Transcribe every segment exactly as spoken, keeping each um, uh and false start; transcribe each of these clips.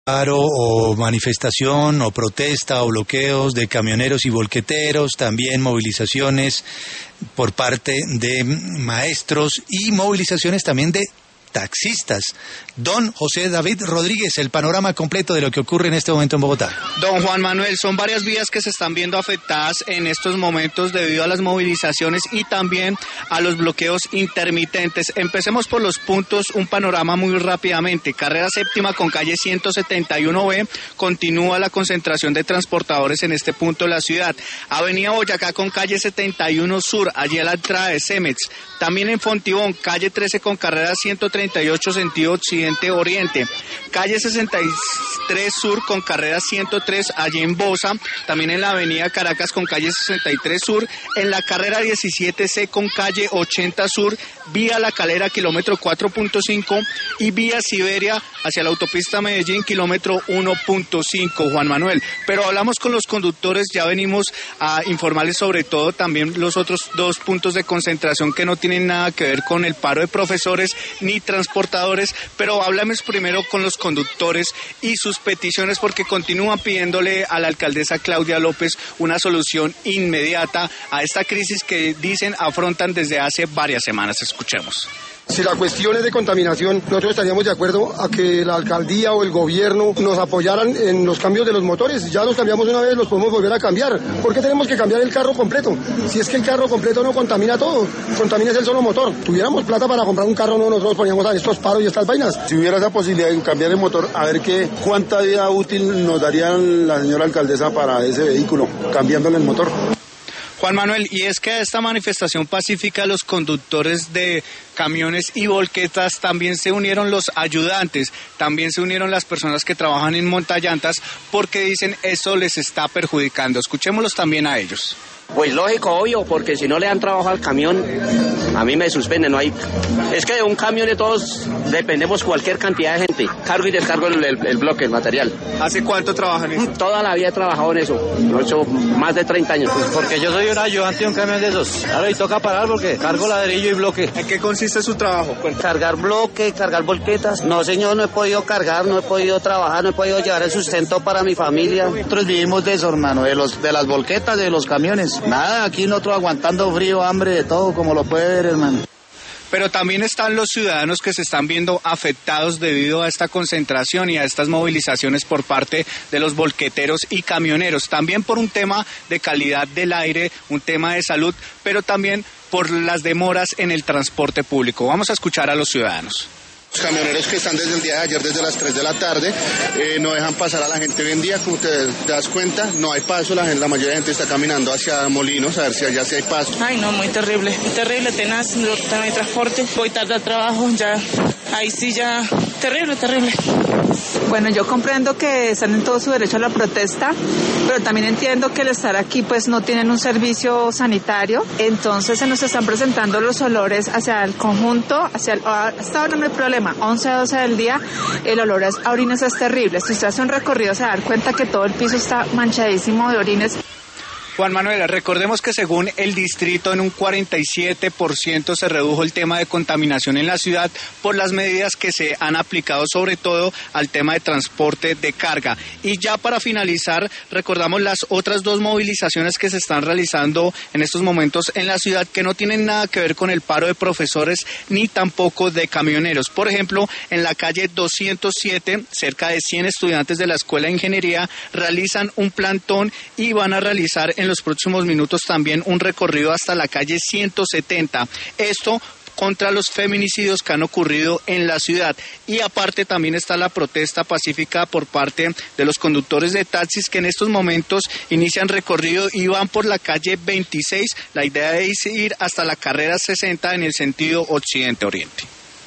Paro o manifestación o protesta o bloqueos de camioneros y volqueteros, también movilizaciones por parte de maestros y movilizaciones también de taxistas. Don José David Rodríguez, el panorama completo de lo que ocurre en este momento en Bogotá. Don Juan Manuel, son varias vías que se están viendo afectadas en estos momentos debido a las movilizaciones y también a los bloqueos intermitentes. Empecemos por los puntos, un panorama muy rápidamente. Carrera Séptima con calle ciento setenta y uno B, continúa la concentración de transportadores en este punto de la ciudad. Avenida Boyacá con calle setenta y uno Sur, allí a la entrada de Cemex. También en Fontibón, calle trece con carrera ciento treinta y ocho sentido occidente-oriente. Calle sesenta y tres Sur con carrera ciento tres allí en Bosa. También en la avenida Caracas con calle sesenta y tres Sur. En la carrera diecisiete C con calle ochenta Sur. Vía La Calera, kilómetro cuatro punto cinco. Y vía Siberia hacia la autopista Medellín, kilómetro uno punto cinco, Juan Manuel. Pero hablamos con los conductores, ya venimos a informarles sobre todo también los otros dos puntos de concentración que no tienen nada que ver con el paro de profesores ni transportadores, pero hablamos primero con los conductores y sus peticiones porque continúan pidiéndole a la alcaldesa Claudia López una solución inmediata a esta crisis que dicen afrontan desde hace varias semanas. Escuchemos. Si la cuestión es de contaminación, nosotros estaríamos de acuerdo a que la alcaldía o el gobierno nos apoyaran en los cambios de los motores. Ya los cambiamos una vez, los podemos volver a cambiar. ¿Por qué tenemos que cambiar el carro completo? Si es que el carro completo no contamina todo, contamina es el solo motor. Tuviéramos plata para comprar un carro, no, nosotros poníamos a estos paros y estas vainas. Si hubiera esa posibilidad de cambiar el motor, a ver qué, cuánta vida útil nos daría la señora alcaldesa para ese vehículo, cambiándole el motor. Juan Manuel, y es que a esta manifestación pacífica los conductores de camiones y volquetas también se unieron los ayudantes, también se unieron las personas que trabajan en montallantas porque dicen eso les está perjudicando. Escuchémoslos también a ellos. Pues lógico, obvio, porque si no le dan trabajo al camión, a mí me suspenden, no hay... Es que de un camión de todos dependemos cualquier cantidad de gente, cargo y descargo el, el, el bloque, el material. ¿Hace cuánto trabajan en eso? Toda la vida he trabajado en eso, he hecho más de treinta años. Pues porque yo soy un ayudante de un camión de esos, ahora y toca parar porque cargo ladrillo y bloque. ¿En qué consiste su trabajo? Cargar bloque, cargar volquetas. No señor, no he podido cargar, no he podido trabajar, no he podido llevar el sustento para mi familia. Nosotros vivimos de eso, hermano, de, los, de las volquetas, de los camiones. Nada, aquí nosotros aguantando frío, hambre, de todo, como lo puede ver, hermano. Pero también están los ciudadanos que se están viendo afectados debido a esta concentración y a estas movilizaciones por parte de los volqueteros y camioneros. También por un tema de calidad del aire, un tema de salud, pero también por las demoras en el transporte público. Vamos a escuchar a los ciudadanos. Los camioneros que están desde el día de ayer, desde las tres de la tarde, eh, no dejan pasar a la gente hoy en día, como te, te das cuenta, no hay paso, la, gente, la mayoría de gente está caminando hacia Molinos, a ver si allá sí hay paso. Ay no, muy terrible, muy terrible, tenaz, no hay transporte, voy tarde al trabajo, ya, ahí sí ya, terrible, terrible. Bueno, yo comprendo que están en todo su derecho a la protesta, pero también entiendo que al estar aquí pues no tienen un servicio sanitario, entonces se nos están presentando los olores hacia el conjunto, hacia el, hasta ahora no hay problema. once a doce del día, el olor a orines es terrible. Si usted hace un recorrido se da cuenta que todo el piso está manchadísimo de orines. Juan Manuel, recordemos que según el distrito en un cuarenta y siete por ciento se redujo el tema de contaminación en la ciudad por las medidas que se han aplicado sobre todo al tema de transporte de carga. Y ya para finalizar, recordamos las otras dos movilizaciones que se están realizando en estos momentos en la ciudad que no tienen nada que ver con el paro de profesores ni tampoco de camioneros. Por ejemplo, en la calle doscientos siete, cerca de cien estudiantes de la Escuela de Ingeniería realizan un plantón y van a realizar en los próximos minutos también un recorrido hasta la calle ciento setenta. Esto contra los feminicidios que han ocurrido en la ciudad. Y aparte también está la protesta pacífica por parte de los conductores de taxis que en estos momentos inician recorrido y van por la calle veintiséis. La idea es ir hasta la carrera sesenta en el sentido occidente-oriente.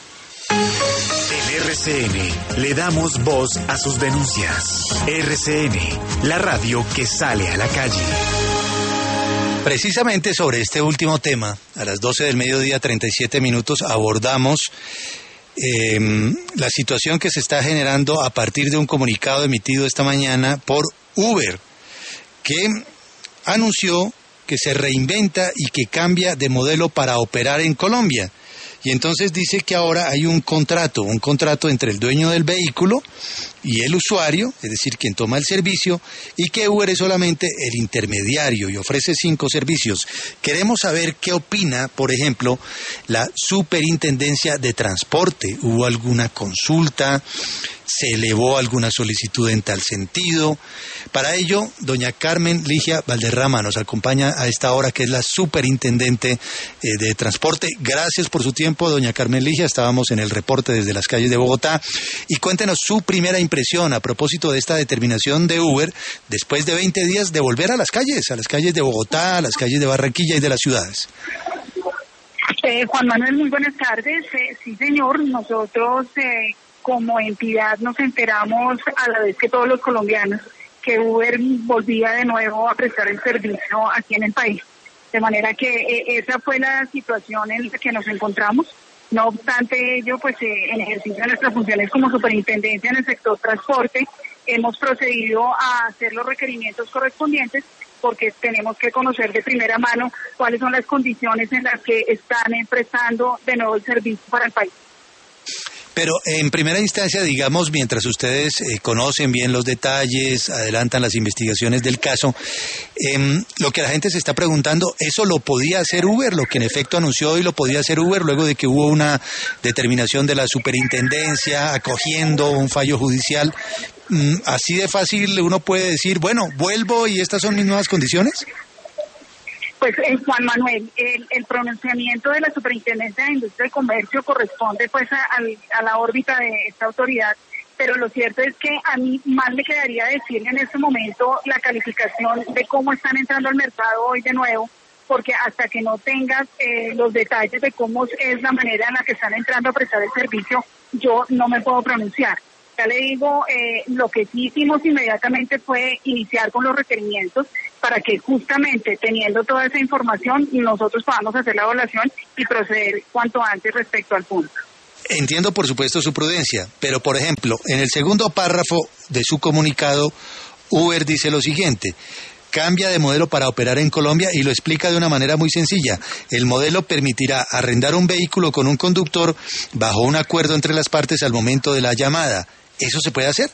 En R C N le damos voz a sus denuncias. R C N, la radio que sale a la calle. Precisamente sobre este último tema, a las doce del mediodía, treinta y siete minutos, abordamos eh, la situación que se está generando a partir de un comunicado emitido esta mañana por Uber, que anunció que se reinventa y que cambia de modelo para operar en Colombia. y entonces dice que ahora hay un contrato, un contrato entre el dueño del vehículo y el usuario, es decir, quien toma el servicio, y que Uber es solamente el intermediario y ofrece cinco servicios. Queremos saber qué opina, por ejemplo, la Superintendencia de Transporte. ¿Hubo alguna consulta? ¿Se elevó alguna solicitud en tal sentido? Para ello, doña Carmen Ligia Valderrama nos acompaña a esta hora, que es la Superintendente eh, de Transporte. Gracias por su tiempo, doña Carmen Ligia. Estábamos en el reporte desde las calles de Bogotá. Y cuéntenos su primera impresión a propósito de esta determinación de Uber, después de veinte días, de volver a las calles, a las calles de Bogotá, a las calles de Barranquilla y de las ciudades. Eh, Juan Manuel, muy buenas tardes. Eh, sí, señor, nosotros eh, como entidad nos enteramos a la vez que todos los colombianos que Uber volvía de nuevo a prestar el servicio aquí en el país. De manera que eh, esa fue la situación en la que nos encontramos. No obstante ello, pues eh, en ejercicio de nuestras funciones como superintendencia en el sector transporte, hemos procedido a hacer los requerimientos correspondientes, porque tenemos que conocer de primera mano cuáles son las condiciones en las que están eh, prestando de nuevo el servicio para el país. Pero en primera instancia, digamos, mientras ustedes eh, conocen bien los detalles, adelantan las investigaciones del caso, eh, lo que la gente se está preguntando, ¿eso lo podía hacer Uber? Lo que en efecto anunció hoy lo podía hacer Uber luego de que hubo una determinación de la superintendencia acogiendo un fallo judicial. ¿Así de fácil uno puede decir, bueno, vuelvo y estas son mis nuevas condiciones? Pues eh, Juan Manuel, el, el pronunciamiento de la Superintendencia de Industria y Comercio corresponde pues a, a la órbita de esta autoridad, pero lo cierto es que a mí más me quedaría decirle en este momento la calificación de cómo están entrando al mercado hoy de nuevo, porque hasta que no tengas eh, los detalles de cómo es la manera en la que están entrando a prestar el servicio, yo no me puedo pronunciar. Ya le digo, eh, lo que sí hicimos inmediatamente fue iniciar con los requerimientos para que justamente teniendo toda esa información nosotros podamos hacer la evaluación y proceder cuanto antes respecto al punto. Entiendo por supuesto su prudencia, pero por ejemplo, en el segundo párrafo de su comunicado, Uber dice lo siguiente: cambia de modelo para operar en Colombia y lo explica de una manera muy sencilla. El modelo permitirá arrendar un vehículo con un conductor bajo un acuerdo entre las partes al momento de la llamada. ¿Eso se puede hacer?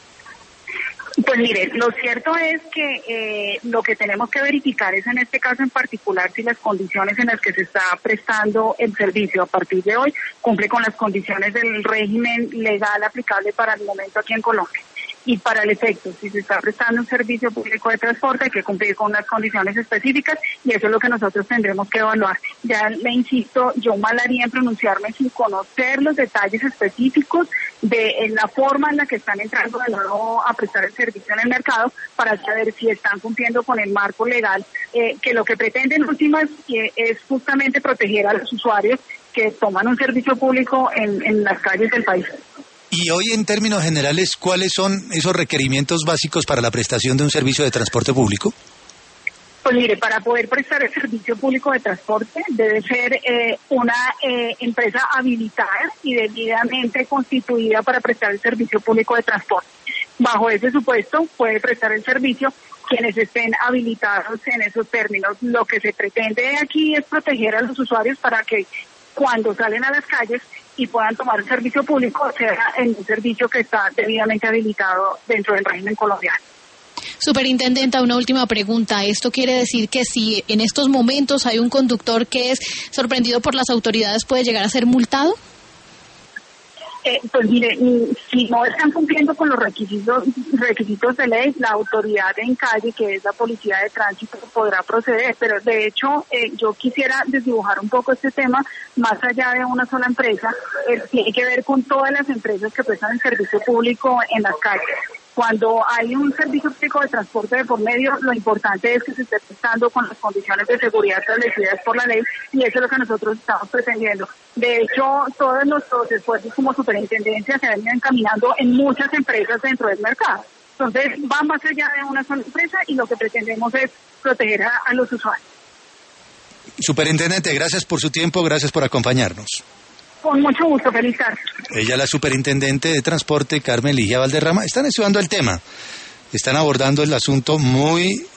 Pues mire, lo cierto es que eh, lo que tenemos que verificar es en este caso en particular si las condiciones en las que se está prestando el servicio a partir de hoy cumple con las condiciones del régimen legal aplicable para el momento aquí en Colombia. Y para el efecto, si se está prestando un servicio público de transporte, hay que cumplir con unas condiciones específicas y eso es lo que nosotros tendremos que evaluar. Ya le insisto, yo mal haría en pronunciarme sin conocer los detalles específicos de en la forma en la que están entrando de nuevo a prestar el servicio en el mercado para saber si están cumpliendo con el marco legal, eh, que lo que pretende en últimas eh, es justamente proteger a los usuarios que toman un servicio público en, en las calles del país. Y hoy, en términos generales, ¿cuáles son esos requerimientos básicos para la prestación de un servicio de transporte público? Pues mire, para poder prestar el servicio público de transporte debe ser eh, una eh, empresa habilitada y debidamente constituida para prestar el servicio público de transporte. Bajo ese supuesto puede prestar el servicio quienes estén habilitados en esos términos. Lo que se pretende aquí es proteger a los usuarios para que cuando salen a las calles y puedan tomar el servicio público, sea en un servicio que está debidamente habilitado dentro del régimen colombiano. Superintendenta, una última pregunta. ¿Esto quiere decir que si en estos momentos hay un conductor que es sorprendido por las autoridades, puede llegar a ser multado? Eh, pues mire, si no están cumpliendo con los requisitos requisitos de ley, la autoridad en calle, que es la policía de tránsito, podrá proceder. Pero de hecho, eh, yo quisiera desdibujar un poco este tema, más allá de una sola empresa, eh, tiene que ver con todas las empresas que prestan el servicio público en las calles. Cuando hay un servicio público de transporte de por medio, lo importante es que se esté prestando con las condiciones de seguridad establecidas por la ley y eso es lo que nosotros estamos pretendiendo. De hecho, todos nuestros esfuerzos como superintendencia se han ido encaminando en muchas empresas dentro del mercado. Entonces, va más allá de una sola empresa y lo que pretendemos es proteger a, a los usuarios. Superintendente, gracias por su tiempo, gracias por acompañarnos. Con mucho gusto, feliz tarde. Ella, la superintendente de transporte, Carmen Ligia Valderrama, están estudiando el tema, están abordando el asunto muy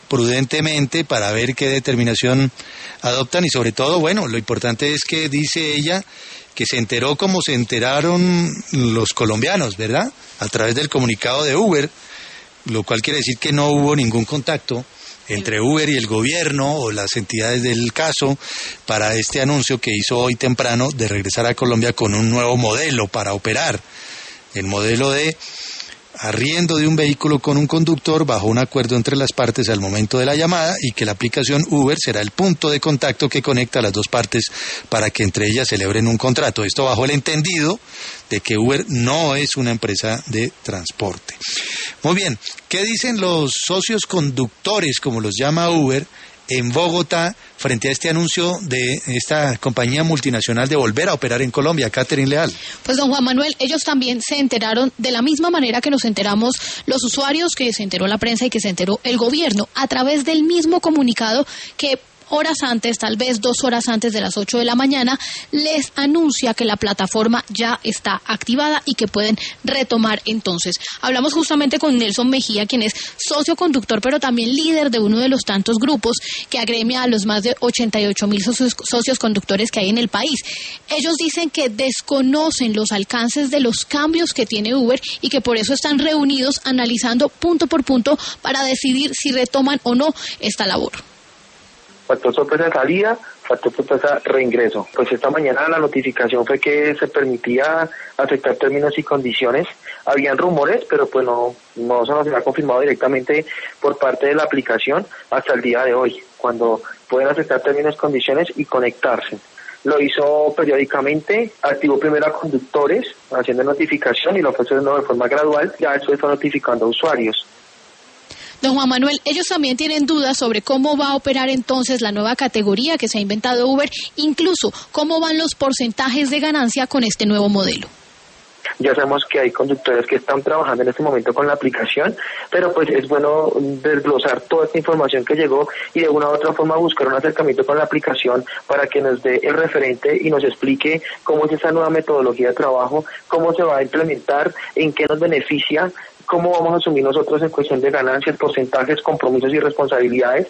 prudentemente para ver qué determinación adoptan y sobre todo, bueno, lo importante es que dice ella que se enteró como se enteraron los colombianos, ¿verdad? A través del comunicado de Uber, lo cual quiere decir que no hubo ningún contacto entre Uber y el gobierno o las entidades del caso para este anuncio que hizo hoy temprano de regresar a Colombia con un nuevo modelo para operar, el modelo de arriendo de un vehículo con un conductor bajo un acuerdo entre las partes al momento de la llamada y que la aplicación Uber será el punto de contacto que conecta a las dos partes para que entre ellas celebren un contrato. Esto bajo el entendido de que Uber no es una empresa de transporte. Muy bien, ¿qué dicen los socios conductores, como los llama Uber, en Bogotá frente a este anuncio de esta compañía multinacional de volver a operar en Colombia? Catherine Leal. Pues don Juan Manuel, ellos también se enteraron de la misma manera que nos enteramos los usuarios, que se enteró la prensa y que se enteró el gobierno, a través del mismo comunicado que horas antes, tal vez dos horas antes de las ocho de la mañana, les anuncia que la plataforma ya está activada y que pueden retomar entonces. Hablamos justamente con Nelson Mejía, quien es socio conductor, pero también líder de uno de los tantos grupos que agremia a los más de ochenta y ocho mil socios, socios conductores que hay en el país. Ellos dicen que desconocen los alcances de los cambios que tiene Uber y que por eso están reunidos analizando punto por punto para decidir si retoman o no esta labor. Faltó sorpresa salida, faltó sorpresa reingreso. Pues esta mañana la notificación fue que se permitía aceptar términos y condiciones. Habían rumores, pero pues no, no se nos ha confirmado directamente por parte de la aplicación hasta el día de hoy, cuando pueden aceptar términos, condiciones y conectarse. Lo hizo periódicamente, activó primero a conductores, haciendo notificación y lo fue haciendo de forma gradual, ya después fue notificando a usuarios. Don Juan Manuel, ellos también tienen dudas sobre cómo va a operar entonces la nueva categoría que se ha inventado Uber, incluso cómo van los porcentajes de ganancia con este nuevo modelo. Ya sabemos que hay conductores que están trabajando en este momento con la aplicación, pero pues es bueno desglosar toda esta información que llegó y de una u otra forma buscar un acercamiento con la aplicación para que nos dé el referente y nos explique cómo es esa nueva metodología de trabajo, cómo se va a implementar, en qué nos beneficia, cómo vamos a asumir nosotros en cuestión de ganancias, porcentajes, compromisos y responsabilidades.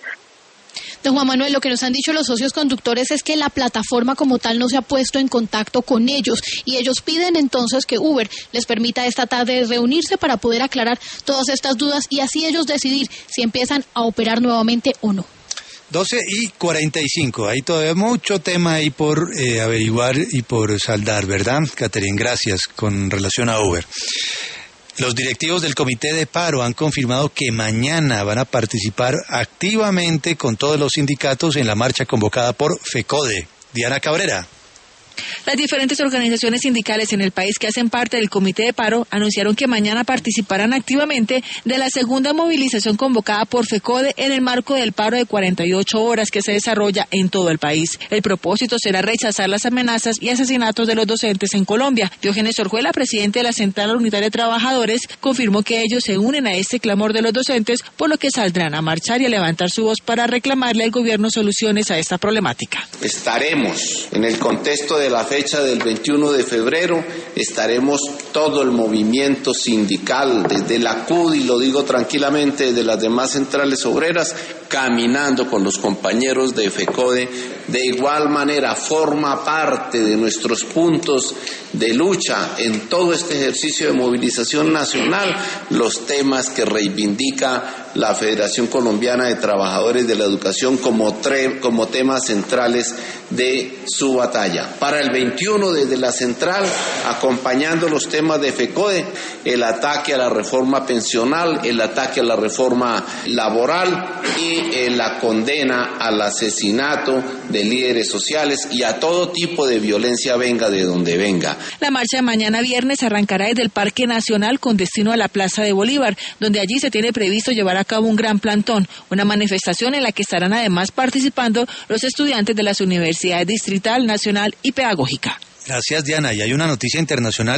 Don Juan Manuel, lo que nos han dicho los socios conductores es que la plataforma como tal no se ha puesto en contacto con ellos y ellos piden entonces que Uber les permita esta tarde reunirse para poder aclarar todas estas dudas y así ellos decidir si empiezan a operar nuevamente o no. doce y cuarenta y cinco, hay todavía mucho tema ahí por eh, averiguar y por saldar, ¿verdad, Catherine? Gracias, con relación a Uber. Los directivos del Comité de Paro han confirmado que mañana van a participar activamente con todos los sindicatos en la marcha convocada por FECODE. Diana Cabrera. Las diferentes organizaciones sindicales en el país que hacen parte del Comité de Paro anunciaron que mañana participarán activamente de la segunda movilización convocada por FECODE en el marco del paro de cuarenta y ocho horas que se desarrolla en todo el país. El propósito será rechazar las amenazas y asesinatos de los docentes en Colombia. Diógenes Orjuela, presidente de la Central Unitaria de Trabajadores, confirmó que ellos se unen a este clamor de los docentes, por lo que saldrán a marchar y a levantar su voz para reclamarle al gobierno soluciones a esta problemática. Estaremos en el contexto de la fecha del veintiuno de febrero, estaremos todo el movimiento sindical, desde la C U D, y lo digo tranquilamente, de las demás centrales obreras, caminando con los compañeros de FECODE. De igual manera, forma parte de nuestros puntos de lucha en todo este ejercicio de movilización nacional los temas que reivindica la Federación Colombiana de Trabajadores de la Educación como, tre- como temas centrales de su batalla. Para el veintiuno, desde la central, acompañando los temas de FECODE, el ataque a la reforma pensional, el ataque a la reforma laboral y eh, la condena al asesinato de líderes sociales y a todo tipo de violencia, venga de donde venga. La marcha de mañana viernes arrancará desde el Parque Nacional con destino a la Plaza de Bolívar, donde allí se tiene previsto llevar a cabo un gran plantón, una manifestación en la que estarán además participando los estudiantes de las universidades Distrital, Nacional y Pedagógica. Gracias, Diana. Y hay una noticia internacional